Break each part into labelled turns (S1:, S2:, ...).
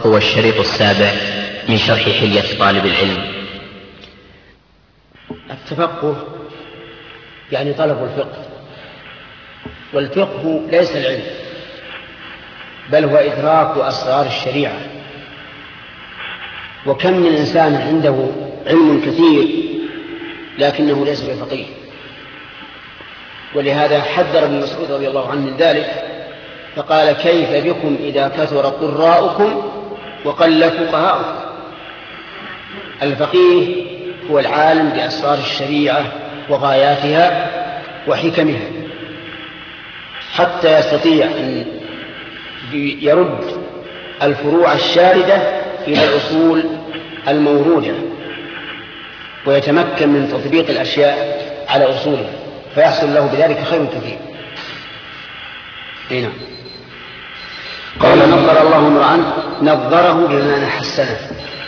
S1: هو الشريط السابع من شرح حلية طالب العلم.
S2: التفقه يعني طلب الفقه، والفقه ليس العلم بل هو إدراك أسرار الشريعة. وكم من إنسان عنده علم كثير لكنه ليس بفقيه، ولهذا حذر ابن مسعود رضي الله عنه من ذلك فقال: كيف بكم إذا كثر قراؤكم وقل فقهاؤكم. الفقيه هو العالم بأسرار الشريعة وغاياتها وحكمها، حتى يستطيع أن يرد الفروع الشاردة إلى الأصول الموروده، ويتمكن من تطبيق الأشياء على أصولها، فيحصل له بذلك خير كثير. هنا قال: نظر الله امرأ نظره بمعنى حسنه،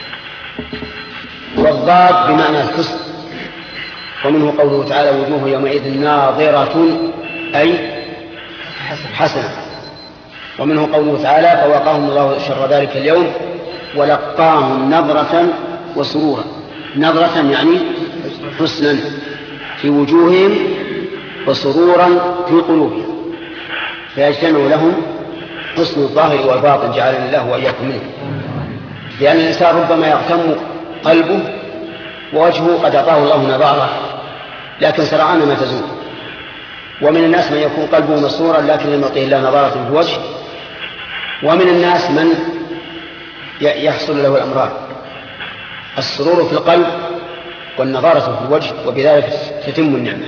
S2: والضاد بمعنى الحسن، ومنه قوله تعالى: وجوه يومئذ ناظرة أي حسنة. ومنه قوله تعالى: فوقاهم الله شر ذلك اليوم ولقاهم نظرة وسرورا. نظرة يعني حسنا في وجوههم وسرورا في قلوبهم، فيجتمع لهم حسن الظاهر والباطن، جعلنا الله وإياكم منه. لأن الإنسان ربما يغتم قلبه ووجهه قد أعطاه الله نظارة لكن سرعان ما تزول. ومن الناس من يكون قلبه مسرورا لكن لم يعطيه الله نظارة في الوجه. ومن الناس من يحصل له الأمران: السرور في القلب والنظارة في الوجه، وبذلك تتم النعمة.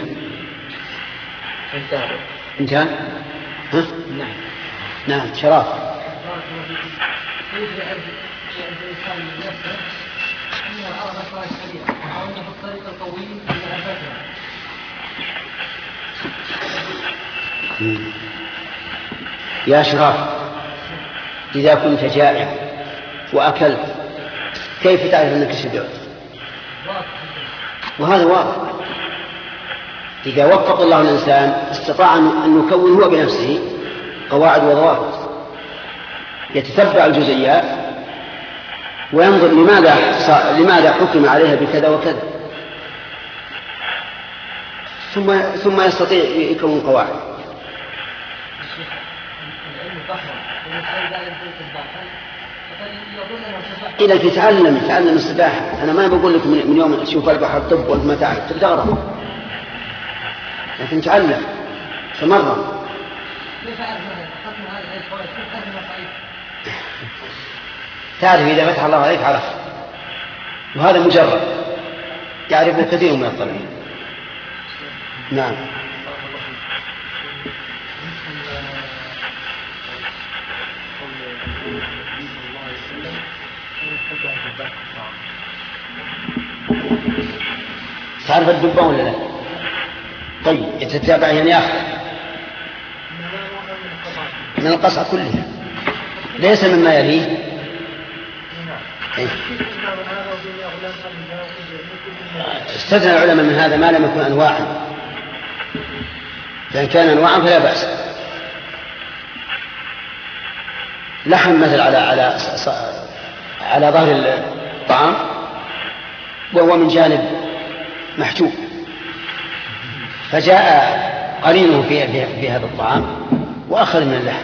S2: انتهى؟ ها؟ نعم. شراف. يا شراف، إذا كنت جائع وأكلت كيف تعرف أنك شبعت؟ وهذا واضح. إذا وفق الله الإنسان استطاع أن يكون هو بنفسه قواعد وضوابط، يتتبع الجزئيات وينظر لماذا حكم عليها بكذا وكذا، ثم يستطيع يكون قواعد. إذا تتعلم السباحة. أنا ما بقول لك من يوم تشوف البحر طب وأنت ما تعرف تغرق، لكن تعلم تمرن. تعرف إذا فتح الله عليك عرفت، وهذا مجرد يعرفه كثير من الطلبة. نعم. تعرف الدبة ولا لا؟ طيب يتتابع يعني ياخذ من القصعة كلها، ليس مما يليه. استثنى العلماء من هذا ما لم يكن أنواعا، فإن كان أنواعا فلا بأس. لحم مثل على ظهر الطعام وهو من جانب محجوب، فجاء قرينه في هذا الطعام وأخذ من اللحم،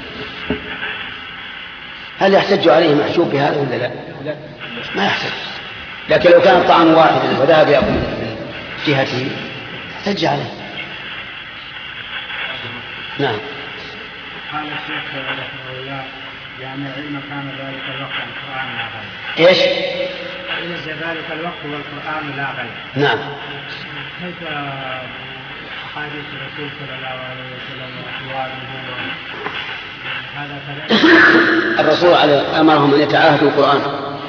S2: هل يحتج عليه محجوب بهذا ولا لا؟ ما يحتج. لكن لو كان الطعام واحدا وذهب يأكل من جهته احتج عليه. نعم.
S3: قال الشيخ رحمه الله: يعني علم كان ذلك الوقت القرآن لا غير.
S2: ايش؟
S3: علم ذلك الوقت والقرآن لا غير.
S2: نعم.
S3: كيف أحاديث الرسول صلى الله عليه وسلم وأقواله هذا كذلك؟
S2: الرسول أمرهم أن يتعاهدوا القرآن،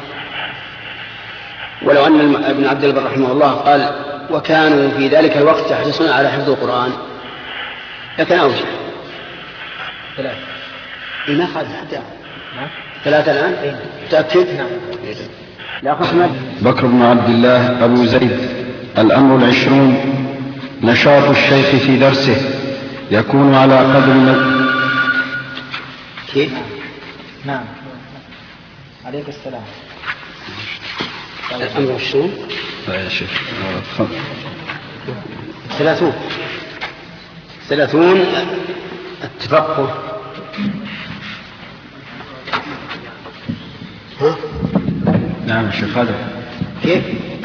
S2: ولو أن ابن عبد البر رحمه الله قال: وكانوا في ذلك الوقت يحرصون على حفظ القرآن، لكن أوجه 3. ما قال حتى 3 الآن. تأكد. لا قسمت.
S4: بكر بن عبد الله أبو زيد. الأمر 20: نشاط الشيخ في درسه يكون على قدر
S2: كيف؟
S3: نعم. عليك السلام.
S2: الأمر والشؤون.
S4: لا يا شيخ.
S2: 30 التفقه. ها؟
S4: نعم يا شيخ. هذا
S2: كيف؟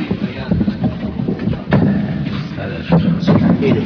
S4: هذا يا شيخ.
S2: هنا.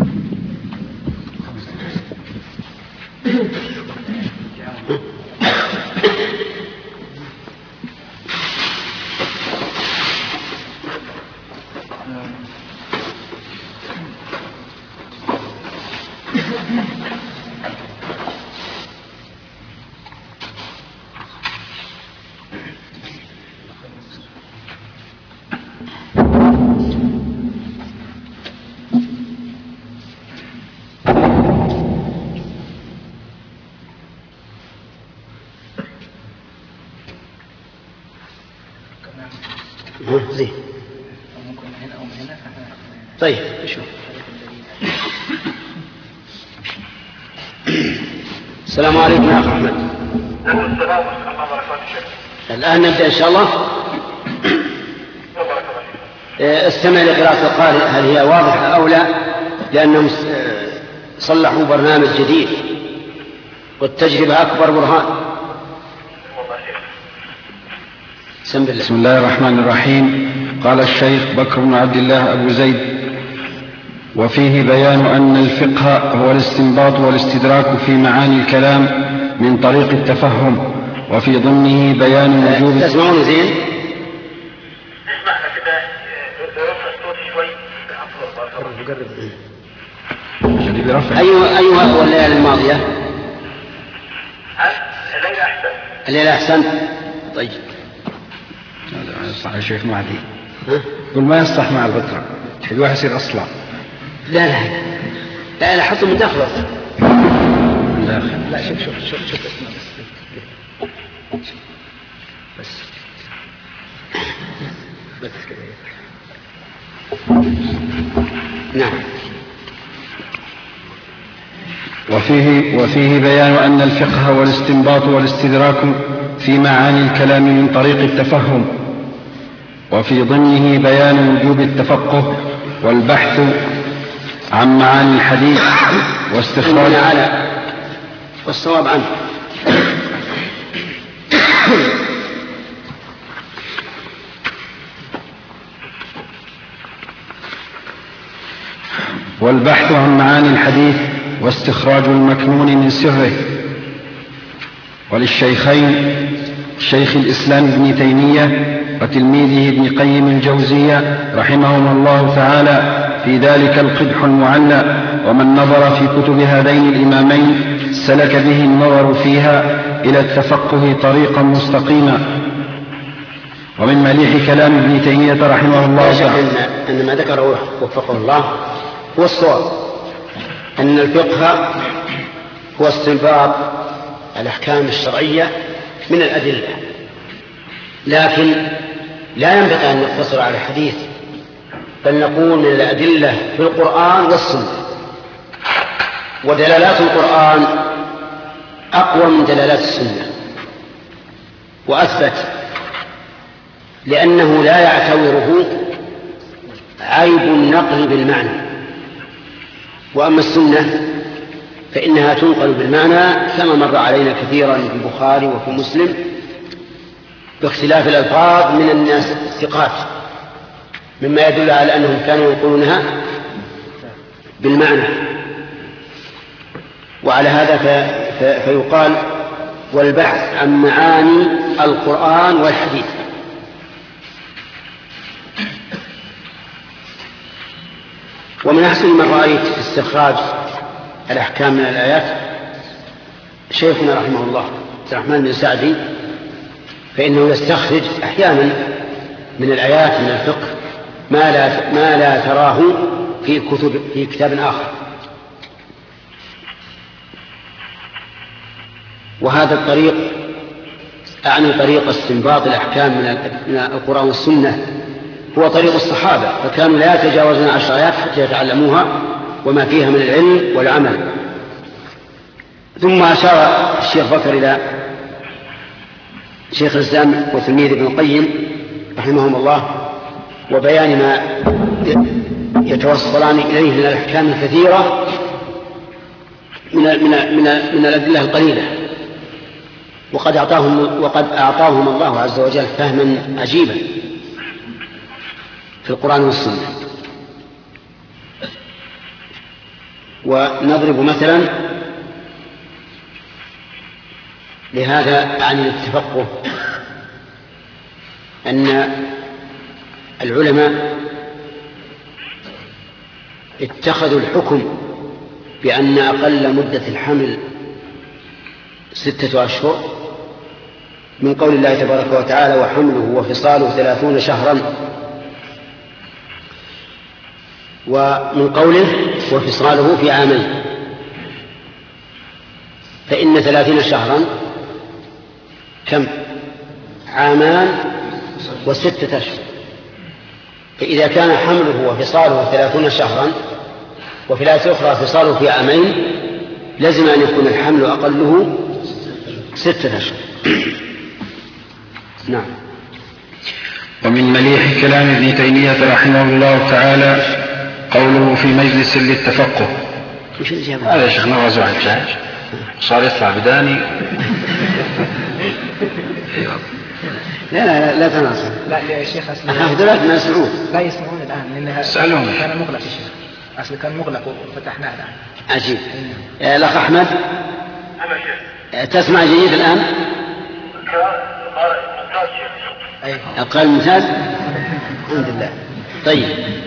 S2: زين. طيب شوف. السلام عليكم يا أخ أحمد.
S5: السلام ورحمة الله وبركاته.
S2: الآن نبدأ إن شاء الله. استمع لقراءة القارئ هل هي واضحة أو لا، لأنهم صلحوا برنامج جديد والتجربة أكبر برهان.
S4: بسم الله الرحمن الرحيم. قال الشيخ بكر بن عبد الله أبو زيد: وفيه بيان أن الفقه هو الاستنباط والاستدراك في معاني الكلام من طريق التفهم، وفي ضمنه بيان وجوب.
S2: تسمعون زين؟ أيها هو الليلة الماضية؟ الليلة أحسن. طيب
S4: هذا يصلح يا شيخ معدي. يقول ما يصلح مع الفترة، الواحد يصير أصلا.
S2: لا حطوا من داخل.
S3: لا شوف اسمع بس كده.
S2: نعم.
S4: وفيه بيان أن الفقه هو الاستنباط والاستدراك في معاني الكلام من طريق التفهم، وفي ضمنه بيان وجوب التفقه والبحث عن معاني الحديث واستخراج
S2: على والصواب عنه.
S4: والبحث عن معاني الحديث واستخراج المكنون من سره. وللشيخين شيخ الإسلام ابن تيمية وتلميذه ابن قيم الجوزية رحمهما الله تعالى في ذلك القدح المعلى، ومن نظر في كتب هذين الإمامين سلك به النظر فيها إلى التفقه طريقا مستقيما. ومن مليح كلام ابن تيمية رحمه الله تعالى
S2: أن ما ذكره وفقه الله هو الصواب، أن الفقه هو استنباط الأحكام الشرعية من الأدلة، لكن لا ينبغي أن نقتصر على الحديث، بل نقول من الأدلة في القرآن والسنة. ودلالات القرآن أقوى من دلالات السنة وأثبت، لأنه لا يعتبره عيب النقل بالمعنى. وأما السنة فإنها تنقل بالمعنى كما مر علينا كثيرا في البخاري وفي مسلم، باختلاف الألفاظ من الناس الثقات، مما يدل على أنهم كانوا يقولونها بالمعنى. وعلى هذا فيقال والبحث عن معاني القرآن والحديث. ومن أحسن ما رأيت في استخراج الأحكام من الآيات شيخنا رحمه الله عبد الرحمن بن سعدي، فإنه يستخرج أحيانا من الآيات من الفقه ما لا تراه في كتاب آخر. وهذا الطريق أعني طريق استنباط الأحكام من القرآن والسنة هو طريق الصحابة، فكانوا لا يتجاوزون 10 آيات حتى يتعلموها وما فيها من العلم والعمل. ثم أشار الشيخ بكر إلى شيخ الإسلام وتلميذ ابن القيم رحمهم الله، وبيان ما يتوصلان إليه من الأحكام الكثيرة من الأدلة القليلة، وقد أعطاهم الله عز وجل فهما عجيبا في القرآن والسنة. ونضرب مثلا لهذا عن التفقه أن العلماء اتخذوا الحكم بأن أقل مدة الحمل 6 أشهر من قول الله تبارك وتعالى: وحمله وفصاله 30 شهرا، ومن قوله وفصاله في عامين، فإن 30 شهرا كم؟ 2 و6 أشهر. فإذا كان حمله وفصاله 30 شهرا وفي الآية الأخرى فصاله في عامين، لازم أن يكون الحمل أقله 6 أشهر. نعم.
S4: ومن مليح كلام ابن تيمية رحمه الله تعالى قوله في مجلس للتفقه.
S2: هذا
S4: يا شيخ نغزو عن الشاهد صار يطلع بداني.
S2: لا تناصر.
S6: لا يا شيخ أصل
S2: هذول ما يسمعون.
S6: لا يسمعون الآن لأنها
S4: سألهم.
S6: كان مغلق يا شيخ، أصل كان مغلق وفتحناه الآن.
S2: عجيب. الأخ أحمد تسمع جيد الآن؟ القال ممتاز. الحمد لله. طيب.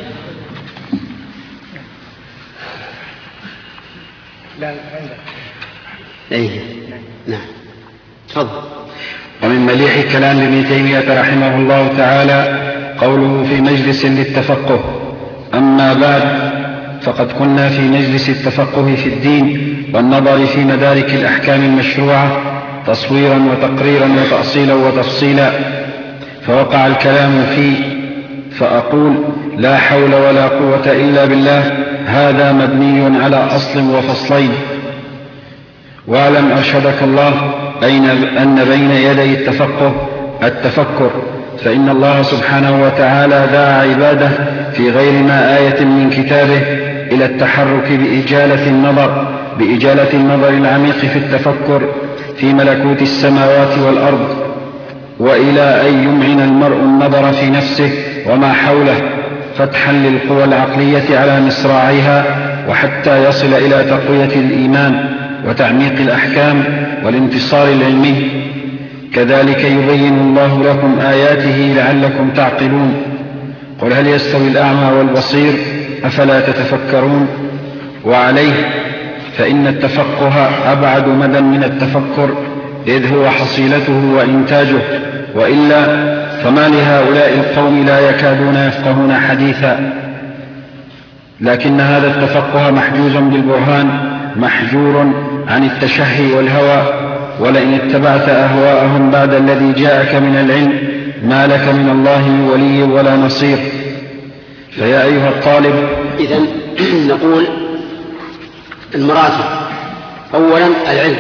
S6: لا عندك.
S2: أيه. نعم. تفضل.
S4: ومن مليح كلام ابن تيمية رحمه الله تعالى قوله في مجلس للتفقه. أما بعد، فقد كنا في مجلس التفقه في الدين والنظر في مدارك الأحكام المشروعة تصويرا وتقريرا وتأصيلا وتفصيلا، فوقع الكلام فيه، فأقول: لا حول ولا قوة إلا بالله، هذا مبني على أصل وفصلين. واعلم أرشدك الله أن بين يدي التفكر، فإن الله سبحانه وتعالى دعا عباده في غير ما آية من كتابه إلى التحرك بإجالة النظر العميق في التفكر في ملكوت السماوات والأرض، وإلى أن يمعن المرء النظر في نفسه وما حوله فتحا للقوى العقلية على مصراعيها، وحتى يصل إلى تقوية الإيمان وتعميق الأحكام والانتصار العلمي. كذلك يبين الله لكم آياته لعلكم تعقلون. قل هل يستوي الأعمى والبصير أفلا تتفكرون؟ وعليه فإن التفقه أبعد مدى من التفكر، إذ هو حصيلته وإنتاجه، وإلا فما لهؤلاء القوم لا يكادون يفقهون حديثا. لكن هذا التفقه محجوز بالبرهان، محجور عن التشهي والهوى، ولئن اتبعت أهواءهم بعد الذي جاءك من العلم ما لك من الله ولي ولا نصير. فيا أيها الطالب،
S2: إذن نقول المراتب: أولا العلم،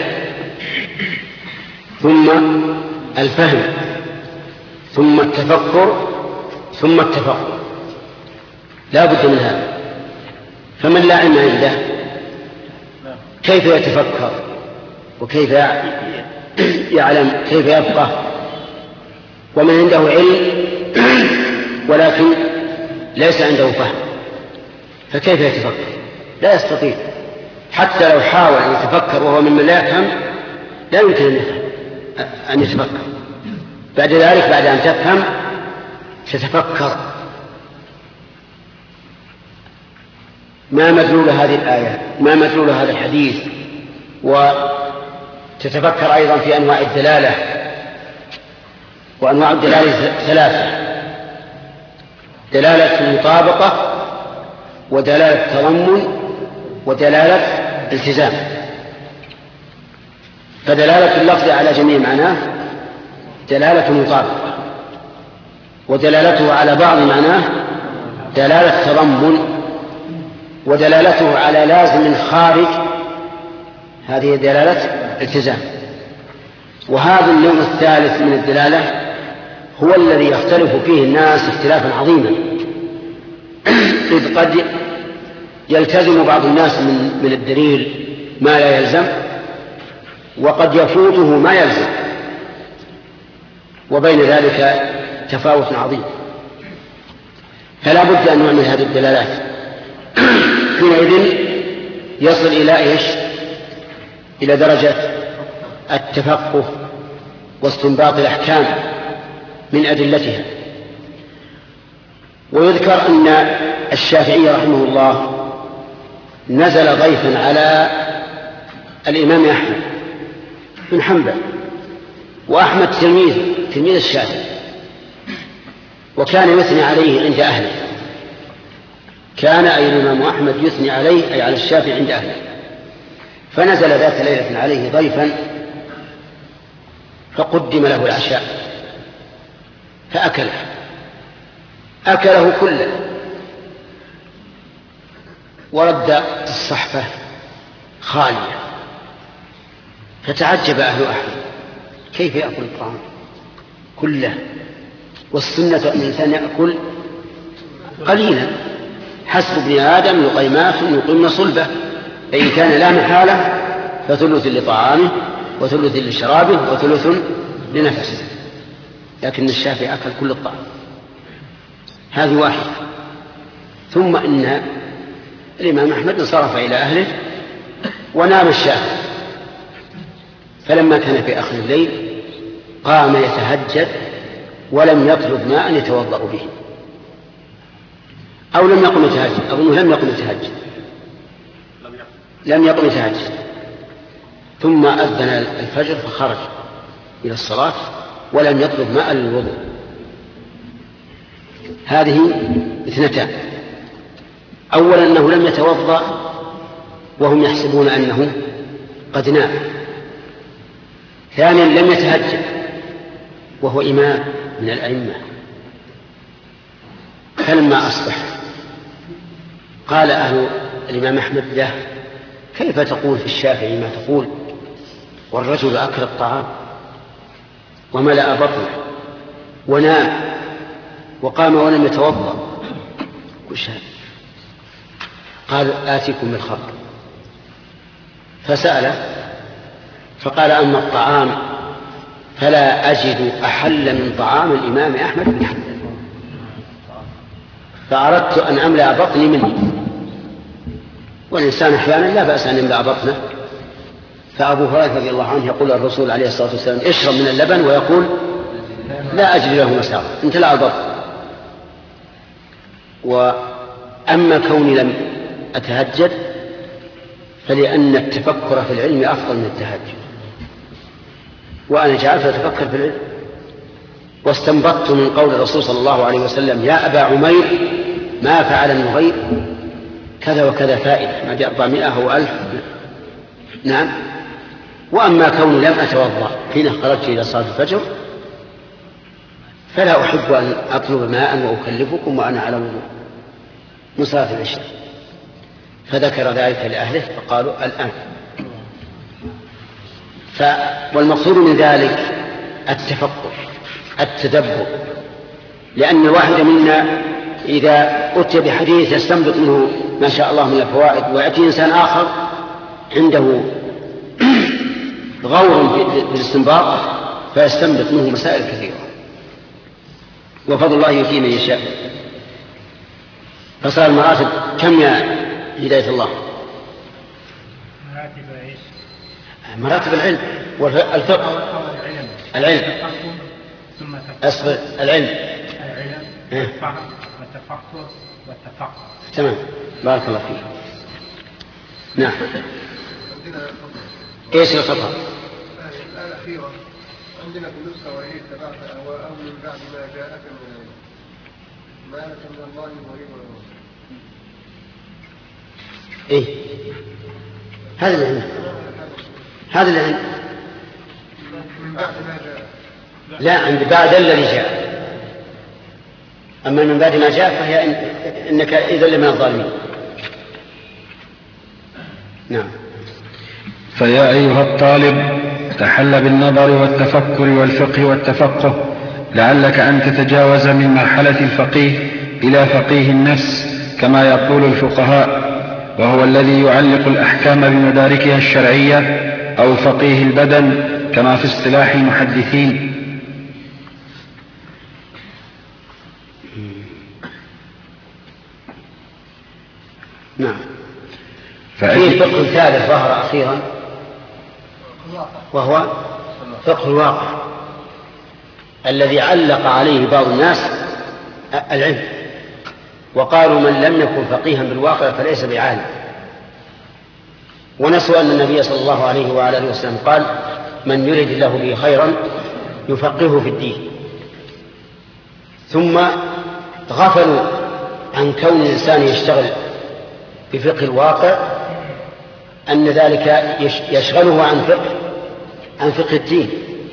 S2: ثم الفهم، ثم التفكر، ثم التفقه. لا بد من هذا. فمن لا علم عنده كيف يتفكر وكيف يعلم، كيف يفقه؟ ومن عنده علم ولكن ليس عنده فهم، فكيف يتفكر؟ لا يستطيع. حتى لو حاول أن يتفكر وهو ممن لا يفهم، لا يمكن أن يتفكر. بعد ذلك، بعد أن تفهم، تتفكر ما مدلول هذه الآيات، ما مدلول هذا الحديث، وتتفكر أيضا في أنواع الدلالة. وأنواع الدلالة 3: دلالة المطابقة، ودلالة تضمن، ودلالة التزام. فدلالة اللفظ على جميع معناه دلالة مطابقة، ودلالته على بعض معناه دلالة تضمن، ودلالته على لازم خارج هذه دلالة التزام. وهذا النوع الثالث من الدلالة هو الذي يختلف فيه الناس اختلافا عظيما، إذ قد يلتزم بعض الناس من الدليل ما لا يلزم، وقد يفوته ما يلزم، وبين ذلك تفاوت عظيم. فلا بد أن نعمل هذه الدلالات، حينئذ يصل إلى إيش؟ إلى درجة التفقه واستنباط الأحكام من أدلتها. ويذكر أن الشافعي رحمه الله نزل ضيفا على الإمام أحمد بن حنبل، وأحمد تلميذ الشافعي، وكان يثني عليه عند أهله. كان أي الإمام أحمد يثني عليه أي على الشافعي عند أهله. فنزل ذات ليلة عليه ضيفا فقدم له العشاء أكله كله ورد الصحفة خالية. فتعجب أهل أحمد كيف يأكل الطعام كله، والسنة أن الإنسان يأكل قليلا، حسب ابن آدم لقيمات يقمن صلبه، فإن كان لا محالة فثلث لطعامه وثلث لشرابه وثلث لنفسه. لكن الشافعي أكل كل الطعام. هذه واحدة. ثم إن الإمام أحمد انصرف إلى أهله ونام الشافعي، فلما كان في آخر الليل قام يتهجد ولم يطلب ماء يتوضأ به، أو لم يقم يتهجد، أظنه لم يقم يتهجد. ثم أذن الفجر فخرج إلى الصلاة ولم يطلب ماء للوضوء. هذه اثنتان: أولا أنه لم يتوضأ وهم يحسبون أنه قد نام. ثانيا لم يتهجد وهو إمام من الأئمة. فلما أصبح قال أهل الإمام أحمد له: كيف تقول في الشافعي ما تقول والرجل أكل الطعام وملأ بطنه ونام وقام ولم يتوضأ؟ قال: آتيكم بالخبر. فسأله فقال: أما الطعام فلا أجد أحل من طعام الإمام أحمد بن حنبل، فأردت أن أملأ بطني منه. والإنسان أحيانا لا بأس أن يملأ بطنه. فأبو هريرة رضي الله عنه يقول الرسول عليه الصلاة والسلام: اشرب من اللبن، ويقول: لا أجد له مساغ، امتلأ البطن. وأما كوني لم أتهجد فلأن التفكر في العلم أفضل من التهجد، وأنا جعلت أتفكر في العلم، واستنبطت من قول الرسول صلى الله عليه وسلم: يا أبا عمير ما فعل النغير كذا وكذا فائدة، ما دي 400 أو 1000. نعم. وأما كوني لم أتوضأ حين خرجت إلى صلاة الفجر فلا أحب أن أطلب ماء وأكلفكم وأنا على وضوء من صلاة العشاء. فذكر ذلك لأهله فقالوا: الآن. والمقصود من ذلك التفكر، التدبر، لأن الواحد منا إذا أتي بحديث يستنبط منه ما شاء الله من الفوائد، ويأتي إنسان آخر عنده غور في الاستنباط فيستنبط منه مسائل كثيرة، وفضل الله يؤتيه من يشاء. فصار المراتب كم يا هداية الله؟ مراتب العلم والفقه. العلم أصبر، العلم
S3: والفهم والتفكر والتفقه.
S2: تمام، بارك الله فيك. نعم. ايش الخطأ؟
S5: الأخيرة عندنا في النسخة وهي اتبعت أهواءهم من بعد ما جاءك من العلم ما لك من الله ولي ولا نصير.
S2: ايه هذا اللي عندنا، هذا اللي عندنا.
S5: من بعد ما جاء،
S2: لا، عند بعد الذي جاء. أما من بعد ما جاء فهي إنك إذا لمن الظالمين. نعم.
S4: فيا أيها الطالب تحل بالنظر والتفكر والفقه والتفقه، لعلك أن تتجاوز من مرحلة الفقيه إلى فقيه النفس كما يقول الفقهاء، وهو الذي يعلق الأحكام بمداركها الشرعية، أو فقيه البدن كما في اصطلاح المحدثين.
S2: نعم. في فقه ثالث ظهر أخيرا وهو فقه الواقع الذي علق عليه بعض الناس العلم، وقالوا من لم يكن فقيها بالواقع فليس بعالم، ونسوا أن النبي صلى الله عليه وعلى آله وسلم قال من يرد الله به خيرا يفقهه في الدين. ثم غفلوا عن كون الإنسان يشتغل بفقه الواقع، أن ذلك يشغله عن فقه الدين،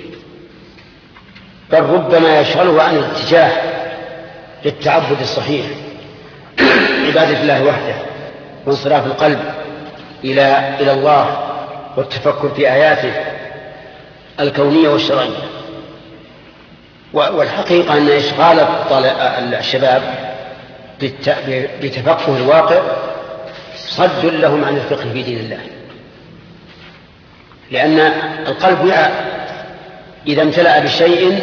S2: بل ربما يشغله عن الاتجاه للتعبد الصحيح عبادة الله وحده، وانصراف القلب إلى الله، والتفكر في آياته الكونية والشرعية. والحقيقة أن إشغال الشباب بتفقه الواقع صد لهم عن الفقه في دين الله، لأن القلب وعاء إذا امتلأ بشيء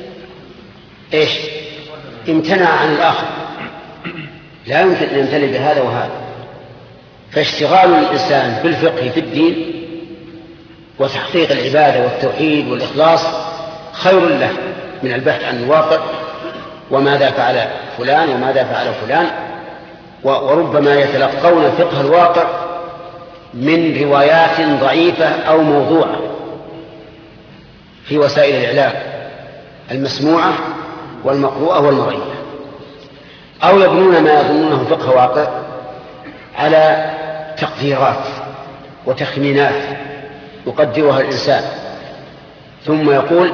S2: امتنع عن الآخر، لا يمكن أن يمتلئ بهذا وهذا. فاشتغال الإنسان بالفقه في الدين وتحقيق العبادة والتوحيد والإخلاص خير له من البحث عن الواقع وماذا فعل فلان وماذا فعل فلان. وربما يتلقون فقه الواقع من روايات ضعيفة أو موضوعة في وسائل الإعلام المسموعة والمقروءة والمرئية، أو يبنون ما يظنونه فقه واقع على تقديرات وتخمينات يقدرها الإنسان، ثم يقول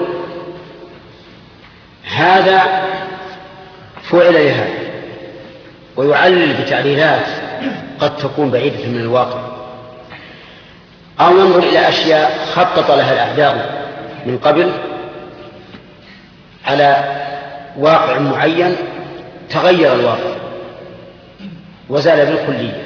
S2: هذا فعل لهذا، ويعلل بتعليلات قد تكون بعيدة من الواقع، أو ينظر إلى أشياء خطط لها الأعداء من قبل على واقع معين تغير الواقع وزال بالكلية،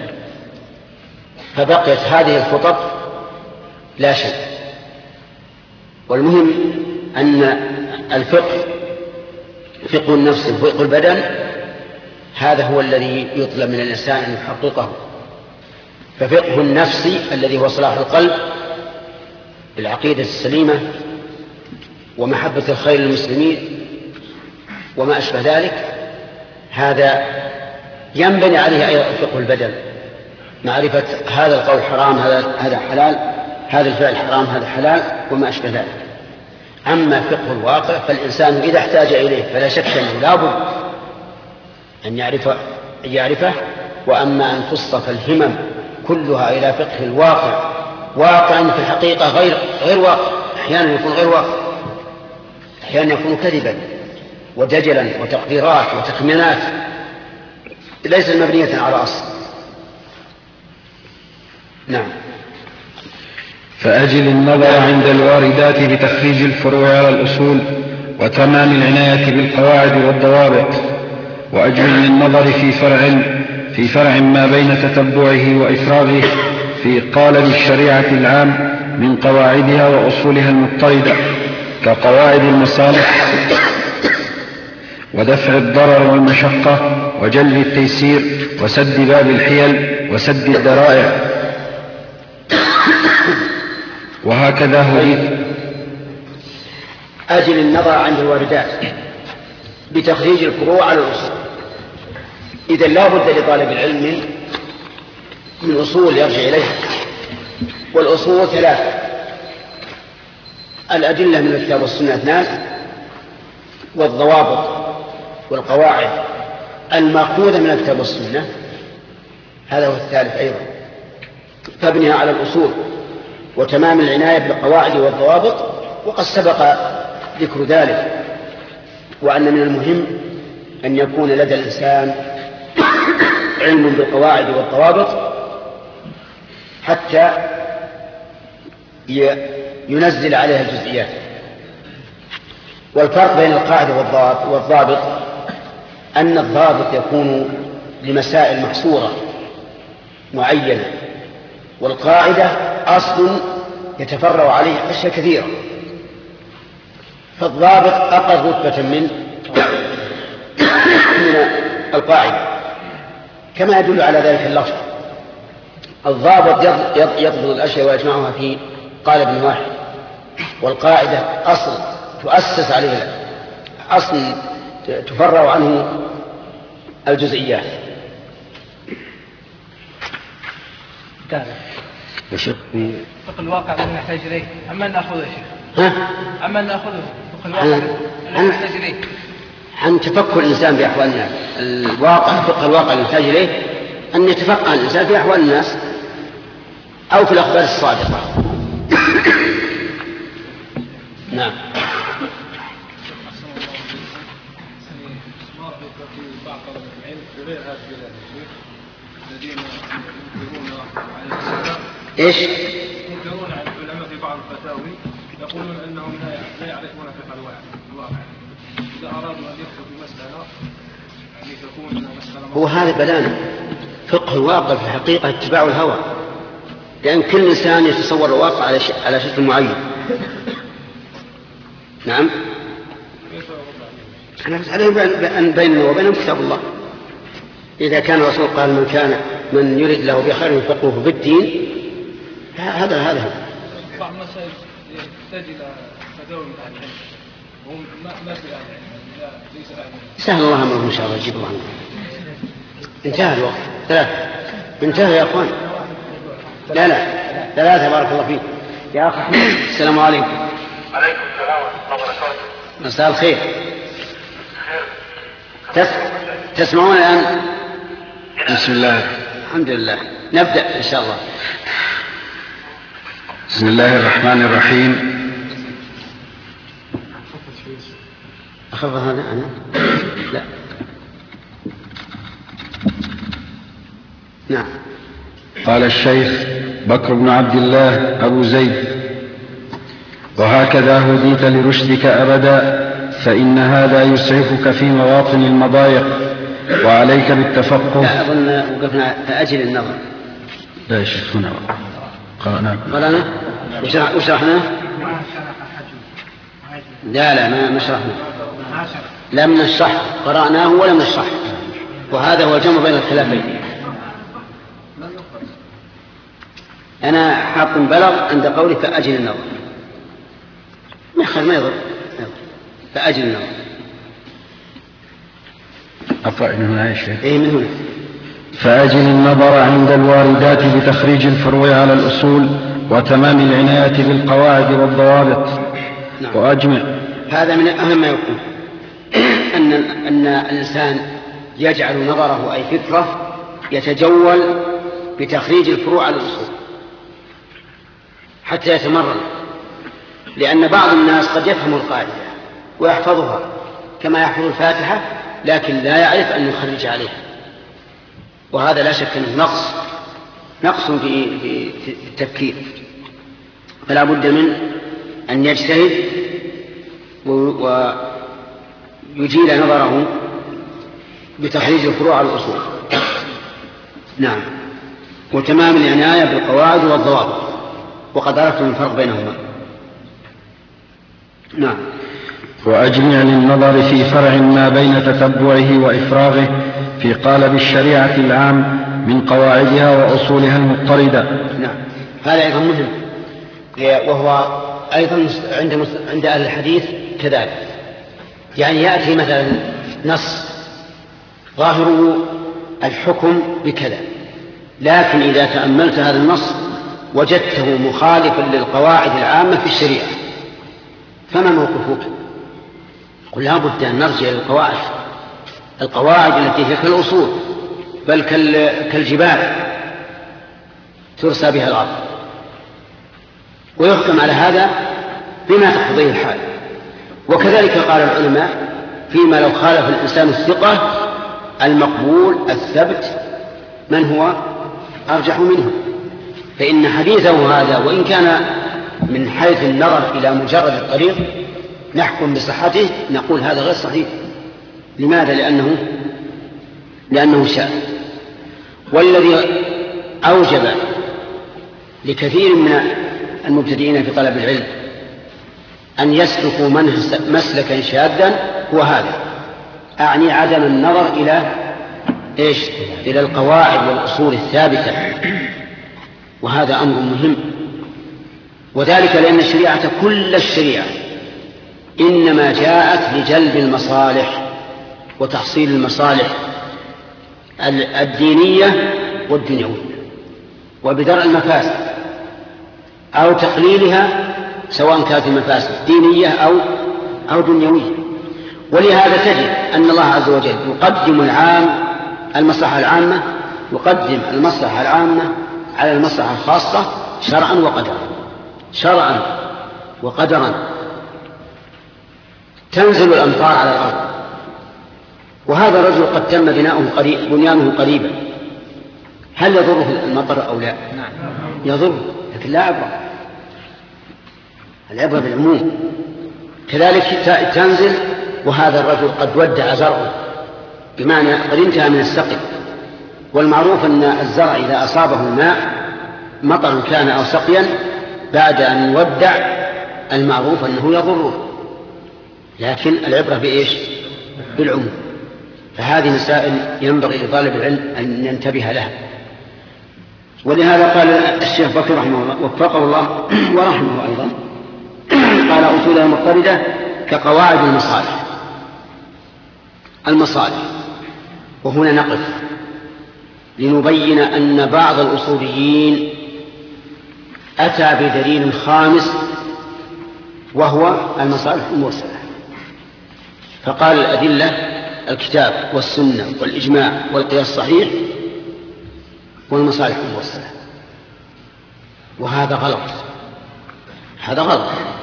S2: فبقيت هذه الخطط لا شيء. والمهم أن الفقه فقه النفس وفقه البدن هذا هو الذي يطلب من الإنسان أن يحققه. ففقه النفس الذي هو صلاح القلب بالعقيدة السليمة ومحبة الخير للمسلمين وما أشبه ذلك، هذا ينبني عليه أيضا فقه البدن، معرفة هذا القول حرام هذا حلال، هذا الفعل حرام هذا حلال وما أشبه ذلك. أما فقه الواقع فالإنسان إذا احتاج إليه فلا شك أنه لابد أن يعرفه. وأما أن تصرف الهمم كلها إلى فقه الواقع، واقع في الحقيقة غير واقع، أحيانا يكون غير واقع، أحيانا يكون كذبا ودجلا وتقديرات وتخمينات ليست مبنية على أصل. نعم.
S4: فأجل النظر عند الواردات بتخريج الفروع على الأصول وتمام العناية بالقواعد والضوابط، وأجمل للنظر في فرع ما بين تتبعه وإفراغه في قالب الشريعة العام من قواعدها وأصولها المضطردة كقواعد المصالح ودفع الضرر والمشقة وجلب التيسير وسد باب الحيل وسد الذرائع، وهكذا هديت.
S2: أجل النظر عند الواردات بتخريج الفروع على الأصول. إذا لا بد لطالب العلم من أصول يرجع إليها، والأصول ثلاثة: الأدلة من الكتاب والسنة 2، والضوابط والقواعد المأخوذة من الكتاب والسنة، هذا هو الثالث أيضا. فابنها على الأصول وتمام العناية بالقواعد والضوابط، وقد سبق ذكر ذلك، وأن من المهم أن يكون لدى الإنسان علم بالقواعد والضوابط حتى ينزل عليها الجزئيات. والفرق بين القاعدة والضابط أن الضابط يكون لمسائل محصورة معينة، والقاعدة أصل يتفرع عليه أشياء كثيرة، فالضابط أقل رتبة من القاعدة، كما يدل على ذلك اللفظ. الضابط يضبط الأشياء ويجمعها في قالب واحد، والقاعدة أصل تؤسس عليه، أصل تفرع عنه الجزئيات.
S6: فقه الواقع الذي نحتاج إليه أما نأخذه يا شيخ؟ أما نأخذه فقه الواقع الذي نحتاج إليه
S2: عن تفكر الإنسان بأحوال الناس. الواقع، فقه الواقع اللي يحتاج إليه أن يتفقه الإنسان في أحوال الناس أو في الأخبار الصادقة. نعم.
S7: بعض طلبة العلم بغير هذه الذين ينكرون عليه السلام.
S2: إيش؟
S7: ينكرون على العلماء في بعض الفتاوي، يقولون أنهم لا يعرفون فقه الواقع. إذا أرادوا أن يدخلوا في مسألة يعني تكون مسألة
S2: هو هذا بلان. فقه الواقع في الحقيقة اتباع الهوى، لأن كل إنسان يتصور الواقع على شكل معين. نعم. عليه بيننا وبينهم كتاب الله. إذا كان الرسول قال من يريد له بخير يفقهه في الدين، هذا
S7: بعض المسائل تحتاج إلى فتاوى من أهل العلم، وهم ما في أهل العلم، ليس أهل العلم.
S2: سهل الله أمرهم إن شاء الله، يجيب الله عنه. انتهى الوقت. 3 انتهى يا أخوان. لا 3 بارك الله فيك يا أخي. السلام عليكم.
S8: عليكم السلام ورحمة الله وبركاته.
S2: مساء الخير. تسمعون الآن؟
S4: بسم الله.
S2: الحمد لله. نبدأ إن شاء الله.
S4: بسم الله الرحمن الرحيم.
S2: أخفض هذا أنا؟ لا. نعم.
S4: قال الشيخ بكر بن عبد الله أبو زيد: وهكذا هديت لرشدك أبدا، فإن هذا يسعفك في مواطن المضايق، وعليك بالتفقه.
S2: لا أظن وقفنا فأجل النظر.
S4: لا يا شيخ، هنا قرأنا.
S2: وشرحنا؟ لا ما شرحنا. لم نشرح، قرأناه ولم نشرح، وهذا هو الجمع بين الخلافين. أنا حق بلغ عند قولي فأجل النظر، ما يضر، فأجل النظر.
S4: أقرأ من هنا يا شيخ.
S2: إيه من هنا.
S4: فأجل النظر عند الواردات بتخريج الفروع على الأصول، وتمام العناية بالقواعد والضوابط.
S2: نعم.
S4: وأجمع.
S2: هذا من أهم ما يكون، أن الإنسان يجعل نظره أي فكرة يتجول بتخريج الفروع على الأصول حتى يتمرن، لأن بعض الناس قد يفهم القاعدة ويحفظها كما يحفظ الفاتحة، لكن لا يعرف أن يخرج عليها، وهذا لا شك أنه نقص في التفكير. فلا بد من أن يجتهد ويجيل نظره بتخريج الفروع على الأصول. نعم. وتمام العناية بالقواعد والضوابط، وقد عرفتم الفرق بينهما. نعم.
S4: وأجمع للنظر في فرع ما بين تتبعه وإفراغه في قالب الشريعة العام من قواعدها وأصولها المضطردة.
S2: نعم. هذا أيضا مهم، وهو أيضا عند أهل الحديث كذلك. يعني يأتي مثلا نص ظاهره الحكم بكذا، لكن إذا تأملت هذا النص وجدته مخالفا للقواعد العامة في الشريعة، فما موقفك؟ قل لا بد أن نرجع القواعد التي هي كالأصول، بل كالجبال ترسى بها الأرض، ويحكم على هذا بما تقتضيه الحال. وكذلك قال العلماء فيما لو خالف الإنسان الثقة المقبول الثبت من هو أرجح منه، فإن حديثه هذا وإن كان من حيث النظر إلى مجرد الطريق نحكم بصحته، نقول هذا غير صحيح. لماذا؟ لأنه شاذ. والذي أوجب لكثير من المبتدئين في طلب العلم أن يسلكوا مسلكا شاذا هو هذا، أعني عدم النظر إلى القواعد والأصول الثابتة، وهذا أمر مهم. وذلك لأن الشريعة كل الشريعة إنما جاءت لجلب المصالح وتحصيل المصالح الدينية والدنيوية، وبدرء المفاسد أو تقليلها، سواء كانت المفاسد دينية أو دنيوية. ولهذا تجد أن الله عز وجل يقدم المصلحة العامة، يقدم المصلحة العامة على المصلحة الخاصة شرعا وقدرا. تنزل الأمطار على الأرض، وهذا الرجل قد تم بنيانه قريبا، هل يضره المطر أو لا؟ يضر، لكن لا عبرة، العبرة بالعموم. كذلك تنزل وهذا الرجل قد ودع زرعه، بمعنى قد انتهى من السقي، والمعروف أن الزرع إذا أصابه الماء مطر كان أو سقيا بعد أن يودع المعروف أنه يضره، لكن العبرة بالعموم. فهذه مسائل ينبغي لطالب العلم أن ينتبه لها. ولهذا قال الشيخ بكر رحمه الله وفقه الله ورحمه أيضا، قال أصولها مضطردة كقواعد المصالح. وهنا نقف لنبين أن بعض الأصوليين أتى بدليل خامس وهو المصالح المرسلة، فقال الأدلة الكتاب والسنة والإجماع والقياس الصحيح والمصالح المرسلة، وهذا غلط.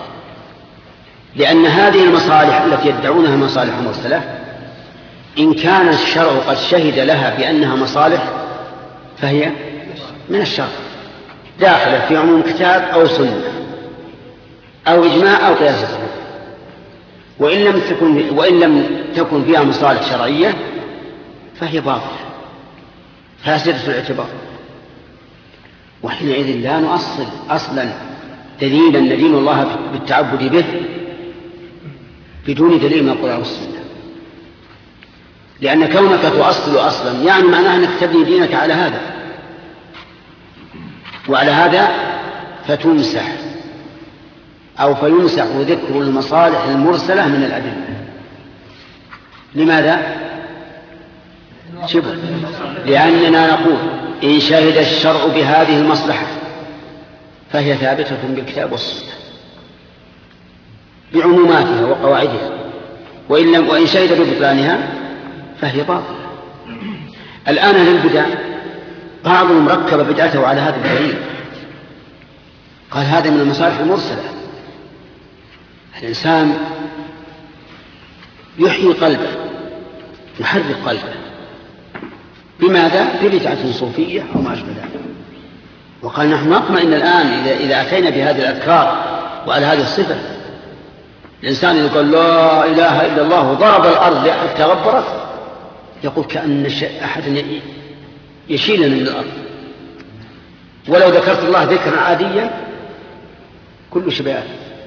S2: لأن هذه المصالح التي يدعونها مصالح مرسلة إن كان الشرع قد شهد لها بأنها مصالح فهي من الشرع، داخلة في عموم كتاب أو سنة أو إجماع أو قياس صحيح. وإن لم تكن فيها مصالح شرعية فهي باطلة فاسدة الاعتبار، وحينئذ لا نؤصل أصلا دليلا ندين الله بالتعبد به بدون دليل من القرآن والسنة. لأن كونك تؤصل أصلا يعني معناه أنك تبني دينك على هذا، وعلى هذا فتمسح أو فيمسح ذكر المصالح المرسلة من الأدلة. لماذا؟ شبه لأننا نقول إن شهد الشرع بهذه المصلحة فهي ثابتة بالكتاب والسنة بعموماتها وقواعدها، وإن شهد ببطلانها فهي باطلة. الآن أهل البدع بعضهم ركب بدعته على هذا الدليل، قال هذا من المصالح المرسلة. الإنسان يحيي قلبه، يحرك قلبه، بماذا؟ ببدعة صوفية أو ما أشبه ذلك. وقال نحن نطمئن الآن إذا أتينا بهذه الأذكار وعلى هذه الصفة. الإنسان يقول لا إله إلا الله وضرب الأرض حتى غبرت، يقول كأن أحد يشيلنا من الأرض. ولو ذكرت الله ذكرا عاديا كل شباب.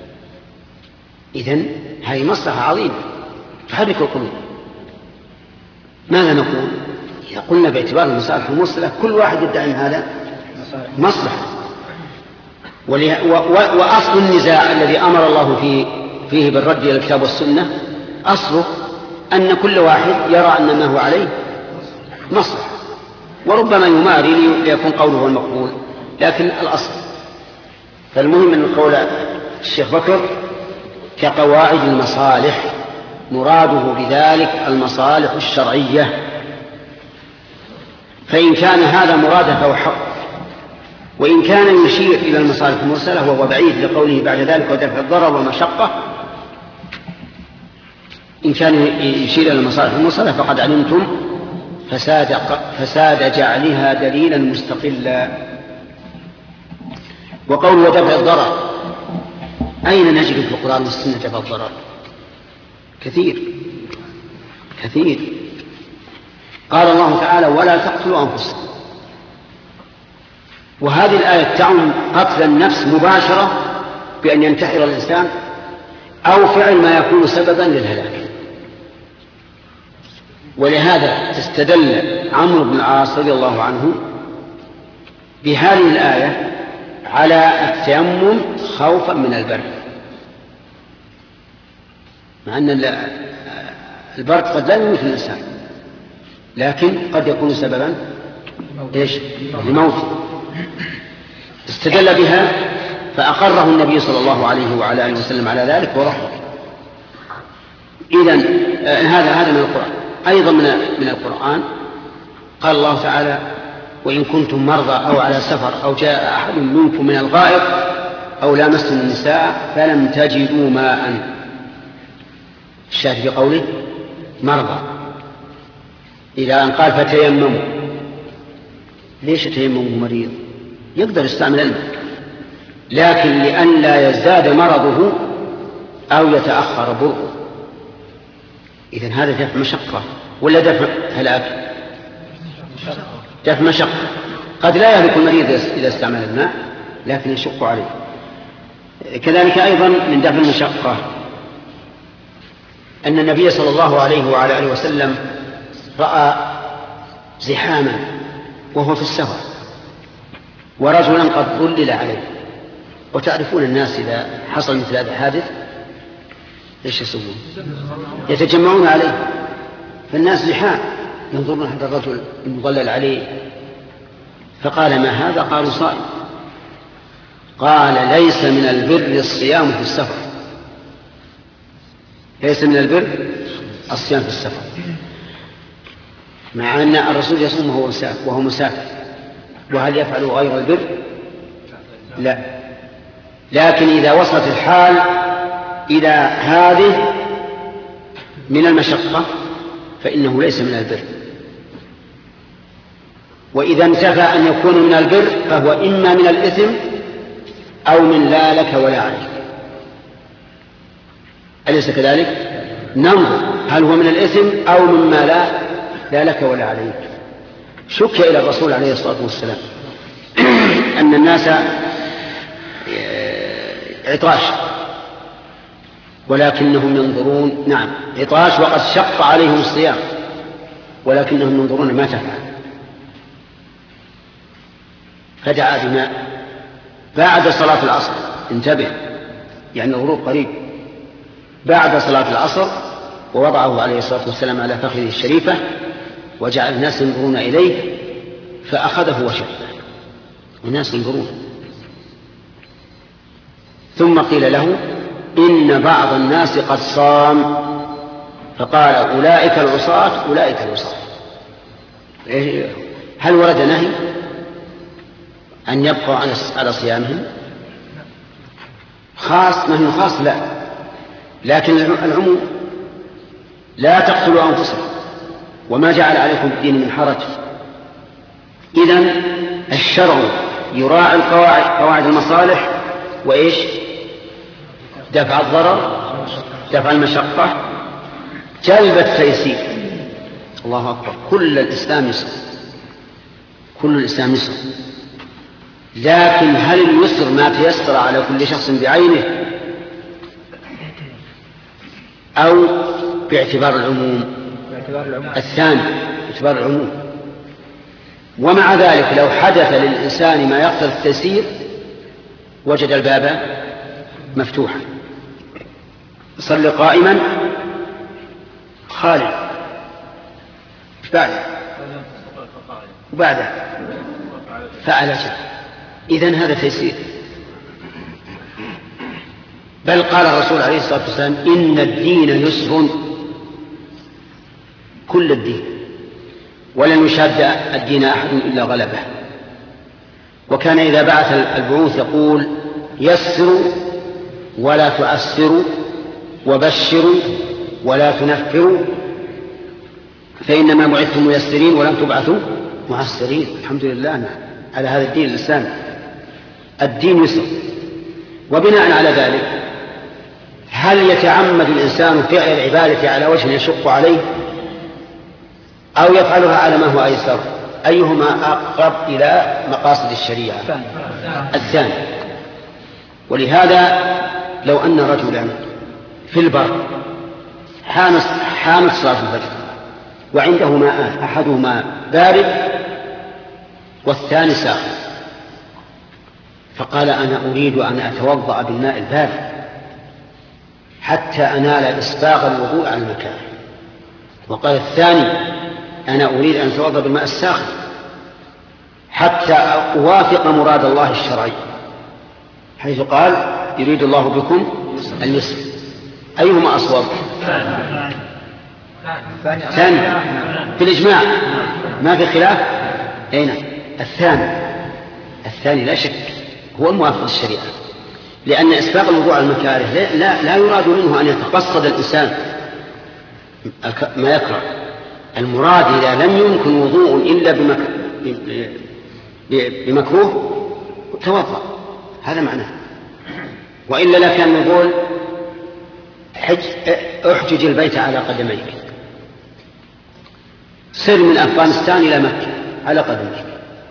S2: إذن هذه مصلحة عظيمة تحرك القلوب. ماذا نقول؟ إذا قلنا باعتبار المصالح المرسلة كل واحد يدعي هذا مصلحة. وأصل النزاع الذي أمر الله فيه بالرد إلى الكتاب والسنة أصله أن كل واحد يرى أن ما هو عليه مصلحة، وربما يماري ليكون قوله المقبول، لكن الأصل. فالمهم أن قول الشيخ بكر كقواعد المصالح مراده بذلك المصالح الشرعية، فإن كان هذا مراده فهو حق، وإن كان يشير إلى المصالح المرسلة وهو بعيد لقوله بعد ذلك ودفع الضرر والمشقة، إن كان يشير إلى المصالح المرسلة فقد علمتم فساد جعلها دليلا مستقلا. وقوله ودفع الضرر أين نجد في القرآن والسنة في الضرر؟ كثير كثير. قال الله تعالى ولا تقتلوا أنفسكم، وهذه الآية تعم قتل النفس مباشرة بأن ينتحر الإنسان أو فعل ما يكون سببا للهلاك. ولهذا استدل عمرو بن العاص رضي الله عنه بهذه الآية على التيمم خوفا من البرد، مع أن البرد قد لا يموت الإنسان لكن قد يكون سببا لموته. استدل بها فأقره النبي صلى الله عليه وعلى آله وسلم على ذلك ورحمه. إذن هذا من القرآن. أيضا من القرآن قال الله تعالى وإن كنتم مرضى أو على سفر أو جاء أحد منكم من الغائط أو لامستم النساء فلم تجدوا ماء. الشاهد في قوله مرضى إلى أن قال فتيمموا. ليش تيمموا مريض؟ يقدر يستعمل الماء، لكن لأن لا يزداد مرضه أو يتأخر برؤه. إذن هذا دفع مشقة ولا دفع هلاك؟ دفع مشقة. قد لا يهلك المريض إذا استعمل الماء لكن يشق عليه. كذلك أيضا من دفع المشقة أن النبي صلى الله عليه وعلى آله وسلم رأى زحاما وهو في السفر ورجلا قد ظلل عليه. وتعرفون الناس إذا حصل مثل هذا الحادث ايش يسوون؟ يتجمعون عليه. فالناس زحام ينظرون هذا الرجل المظلل عليه. فقال ما هذا؟ قالوا صائم. قال ليس من البر الصيام في السفر. ليس من البر الصيام في السفر، مع أن الرسول يصوم وهو مسافر. وهل يفعل غير البر؟ لا. لكن إذا وصلت الحال إلى هذه من المشقة فإنه ليس من البر. وإذا انتفى أن يكون من البر فهو إما من الإثم أو من لا لك ولا عليك. أليس كذلك؟ ننظر هل هو من الإثم أو مما لا لك ولا عليك. شك إلى الرسول عليه الصلاة والسلام أن الناس عطاش ولكنهم ينظرون. نعم عطاش وقد شق عليهم الصيام ولكنهم ينظرون ما تفعل. فدعا بماء بعد صلاة العصر. انتبه، يعني الغروب قريب. بعد صلاة العصر ووضعه عليه الصلاة والسلام على فخذه الشريفة وجعل الناس ينظرون إليه فأخذه وشربه والناس ينظرون. ثم قيل له إن بعض الناس قد صام. فقال أولئك العصاة أولئك العصاة. هل ورد نهي أن يبقوا على صيامهم؟ خاص نهي خاص؟ لا، لكن العموم لا تقتلوا أنفسكم وما جعل عليكم الدين من حرج. إذن الشرع يراعي قواعد المصالح وإيش؟ دفع الضرر، دفع المشقة، جلب التيسير. الله أكبر. كل الإسلام يسر، كل الإسلام يسر. لكن هل اليسر ما تيسر على كل شخص بعينه أو باعتبار العموم؟ الثاني باعتبار العموم. ومع ذلك لو حدث للإنسان ما يقتضي التيسير وجد الباب مفتوحا. صل قائما خالد بعده وبعده فعل شيء. إذن هذا تيسير. بل قال الرسول عليه الصلاة والسلام إن الدين يسر، كل الدين، ولن يشاد الدين أحد إلا غلبه. وكان إذا بعث البعوث يقول يسروا ولا تعسروا وبشروا ولا تنفروا فإنما بعثتم ميسرين ولم تبعثوا معسرين. الحمد لله على هذا الدين الإسلامي. الدين يسر. وبناء على ذلك هل يتعمد الإنسان فعل العبادة على وجه يشق عليه أو يفعلها على ما هو أيسر؟ أيهما أقرب إلى مقاصد الشريعة؟ الثاني. ولهذا لو أن رجلا في البر حانت صلاة الفجر وعنده ماء، أحدهما بارد والثاني ساخن، فقال أنا أريد أن أتوضأ بالماء البارد حتى أنال إسباغ الوضوء على المكان، وقال الثاني أنا أريد أن أتوضأ بالماء الساخن حتى أوافق مراد الله الشرعي، حيث قال يريد الله بكم اليسر. أيهما أصوب؟ ثاني في الإجماع ما في خلاف. أين الثاني لا شك هو الموافق للشريعة، لأن إسباغ الوضوء على المكاره لا يراد منه أن يتقصد الإنسان ما يكره. المراد إذا لم يمكن وضوء إلا بمكروه توضأ، هذا معناه. وإلا لكان نقول احجج البيت على قدميك، سر من أفغانستان إلى مكة على قدميك،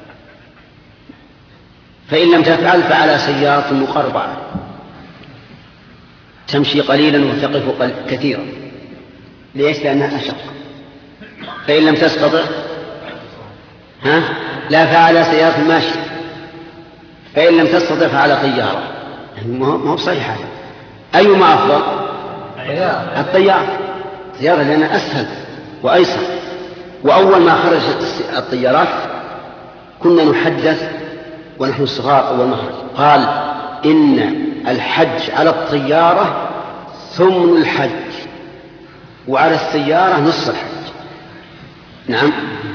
S2: فإن لم تفعل فعلى سيارة مقربعة تمشي قليلا وتقف كثيرا. ليش؟ لأنها أشق. فإن لم تستطع لا فعلى سيارة ماشية، فإن لم تستطع فعلى طيارة. ما هو صحيح هذا. أيما أفضل؟ الطيارة لأنها أسهل وأيسر. وأول ما خرجت الطيارات كنا نحدث ونحن صغار أول ما خرج قال إن الحج على الطيارة ثمن الحج وعلى السيارة نصف الحج. نعم.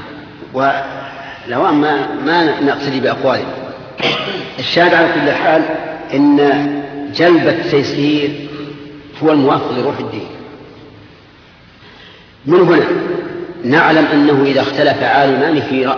S2: ولو ما نقتدي بأقوالهم. الشاهد على كل حال إن جلب التيسير هو الموافق لروح الدين. من هنا نعلم أنه إذا اختلف عالمان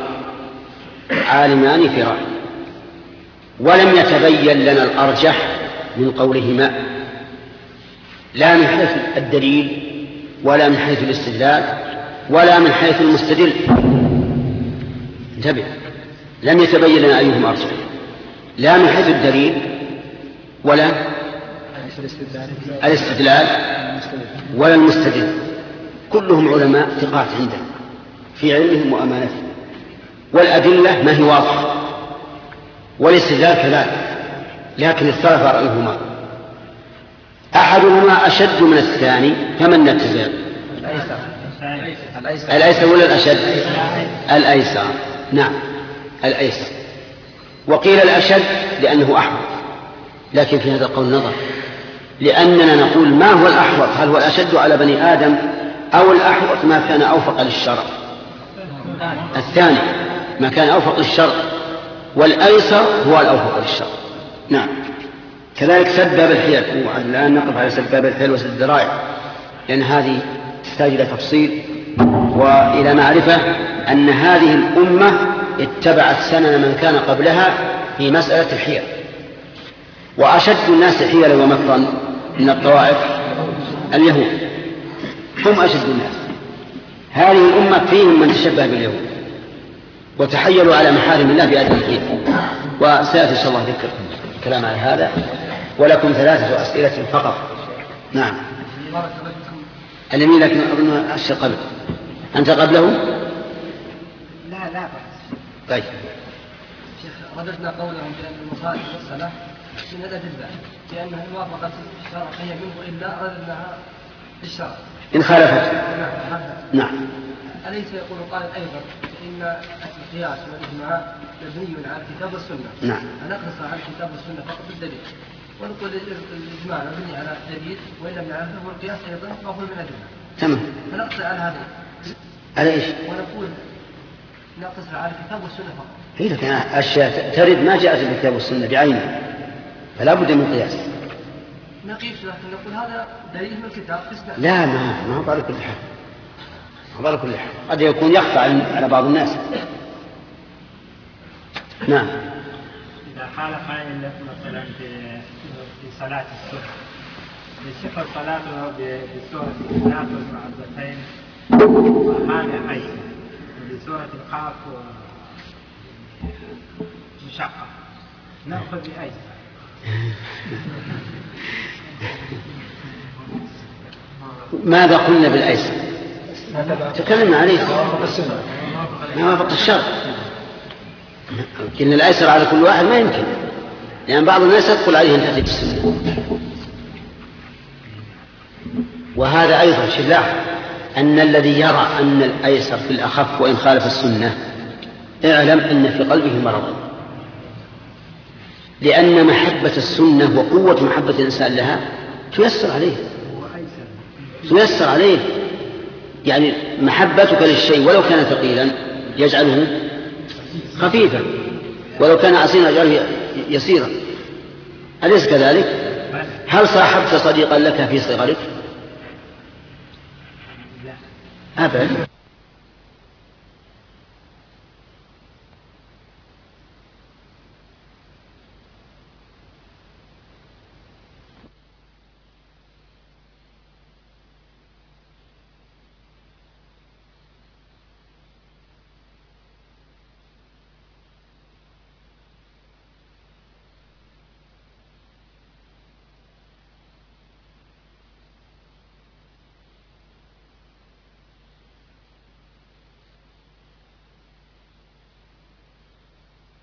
S2: في رأي ولم يتبين لنا الأرجح من قولهما لا من حيث الدليل ولا من حيث الاستدلال ولا من حيث المستدل، انتبه، لم يتبين لنا أيهما أرجح، لا من حيث الدليل ولا الاستدلال ولا المستدل، كلهم علماء ثقات عندنا في علمهم وأمانتهم، والأدلة ما هي واضحة والاستدلال كذلك، لكن اختلف رأيهما، أحدهما أشد من الثاني، فمن نتبع؟ الأيسر ولا الأشد؟ الأيسر. نعم الأيسر. وقيل الأشد لأنه أحوط، لكن في هذا القول نظر، لأننا نقول ما هو الأحوط؟ هل هو الأشد على بني آدم أو الأحوط ما كان أوفق للشرع؟ الثاني ما كان أوفق للشرع، والأيسر هو الأوفق للشرع. نعم. كذلك سد باب الحيل، والآن نقف على سد باب الحيل وسد الذرائع، لأن هذه تحتاج إلى تفصيل وإلى معرفة أن هذه الأمة اتبعت سنن من كان قبلها في مسألة الحيل، وأشد الناس حيلا ومكرا من الطوائف اليهود، هم أشد الناس. هذه الأمة فيهم من تشبه باليهود وتحيلوا على محارم الله بأدب الحيل. وسيأتي إن شاء الله ذكر الكلام على هذا، ولكم 3 أسئلة فقط. نعم. اليمين، لكن أظن الشيء قبل. أنت قبله؟
S9: لا.
S2: طيب.
S9: شيخ، رددنا قولهم بأن المصالح والصلاة من الأدلة، لأنها موافقة الشرع هي منه، إلا رددناها بالشرع
S2: إن خالفت. نعم.
S9: أليس يقول قائل أيضا إن القياس والإجماع مبني على الكتاب والسنة؟
S2: نعم.
S9: فنقتصر على الكتاب والسنة فقط بالدليل، ونقول الإجماع مبني على دليل وإن لم نعرفه، والقياس أيضا فهو من أدلة.
S2: تمام.
S9: فنقتصر على هذا.
S2: على إيش؟
S9: ونقول نقتصر على الكتاب والسنة فقط.
S2: هي لكن أشياء ترد ما جاءت بالكتاب والسنة بعينها، فلا بد من قياس.
S9: نقيس، لكن نقول هذا دليل من الكتاب.
S2: لا، ما هو على كل حال، على كل حال قد يكون يخفى على بعض الناس. نعم.
S3: إذا قال قائل مثلا في صلاة الصبح يصح الصلاة بسورة الإخلاص والمعوذتين وهذا أيسر، وبسورة القاف مشقة، نأخذ بأيسر.
S2: ماذا قلنا بالأيسر؟ تكلمنا عليه ما وافق الشرع. لكن الأيسر على كل واحد ما يمكن، لأن بعض الناس يدخل عليه أن تأتي السنة. وهذا أيضا شلاح أن الذي يرى أن الأيسر في الأخف وإن خالف السنة اعلم أن في قلبه مرض، لأن محبة السنة وقوة محبة الإنسان لها تيسر عليه. يعني محبتك للشيء ولو كان ثقيلا يجعله خفيفا، ولو كان عسيرا يجعله يسيرا. أليس كذلك؟ هل صاحبت صديقا لك في صغرك؟ أبدا.